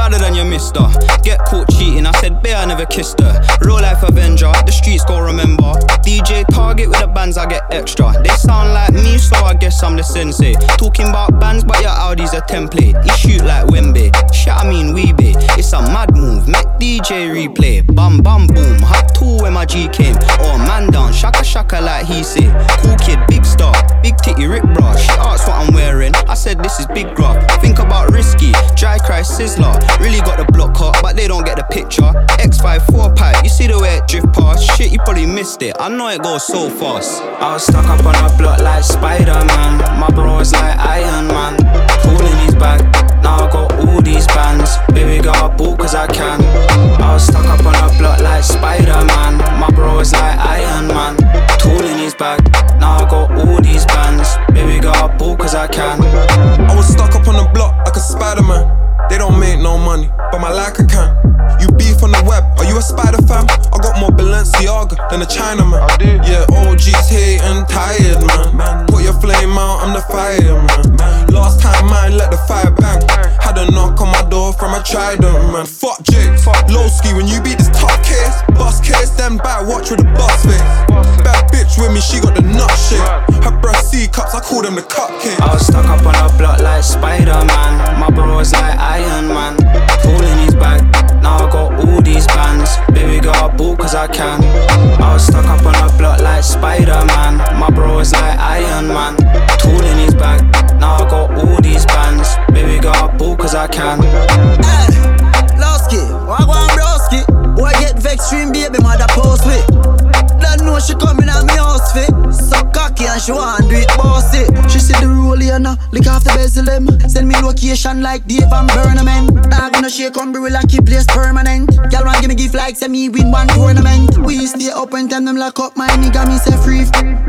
harder than your mister. Get caught cheating, I said bear, I never kissed her. Real life Avenger, the streets gon' remember. DJ Target with the bands, I get extra. They sound like me, so I guess I'm the sensei. Talking about bands, but your Audi's a template. He shoot like Wemby, shit I mean Weebay. It's a mad move, make DJ replay. Bam bam boom, hot tool when my G came. Oh man down, shaka shaka like he say. Cool kid, big star, big titty Rick bra. She asked what I'm wearing, I said this is big graph. Think about risky, dry cry sizzler. Really got the block hot, but they don't get the picture. X54 pipe, you see the way it drift past. Shit, you probably missed it, I know it goes so fast. I was stuck up on a block like Spider-Man. My bro was like Iron Man. Tool in his bag, now I got all these bands. Baby got a boot cause I can. I was stuck up on a block like Spider-Man. My bro was like Iron Man. Tool in his bag, now I got all these bands. Baby got a boot cause I can. I was stuck up on the block like a Spider-Man. They don't make no money, but my like I can. You beef on the web, are you a spider fam? I got more Balenciaga than a Chinaman. Yeah, OG's hating, tired man. Put your flame out, I'm the fireman. Last time I let the fire bang. Had a knock on my door from a Trident man. Fuck Jake, low ski when you beat this top case. Bus case, then back watch with the bus face. Bad bitch with me, she got the nut shit. Her breast C cups, I call them the cupcakes. I was stuck up on a block like Spider-Man. My bro was like Iron Man. Tool in his bag, now I got all these bands. Baby got a boot cause I can. I was stuck up on a block like Spider-Man. My bro was like Iron Man. Tool in his bag, now I got all these bands. Baby got a boot cause I can. Hey, Lowski, wagwan broski. Boy get vexed, stream baby mother post with. Don't know she coming at me house fit. So cocky and she want do it bossy. She see the roll here now, lick off the bezel them. Send me location like Dave and Burnham. Dog gonna shake on we like keep place permanent. Girl want give me gift like say me win one tournament. We stay up and tell them lock up my nigga me say free.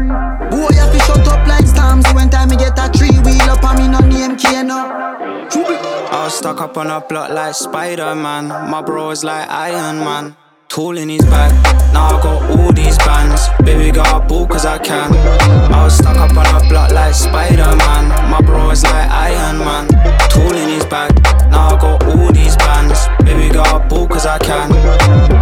Boy you fi shut up like Storms. When time me get a 3-wheel up and me no name K no. I was stuck up on a block like Spider-Man. My bro was like Iron Man. Tool in his bag, now I got all these bands. Baby got a boot cause I can. I was stuck up on a block like Spider-Man. My bro was like Iron Man. Tool in his bag, now I got all these bands. Baby got a boot cause I can.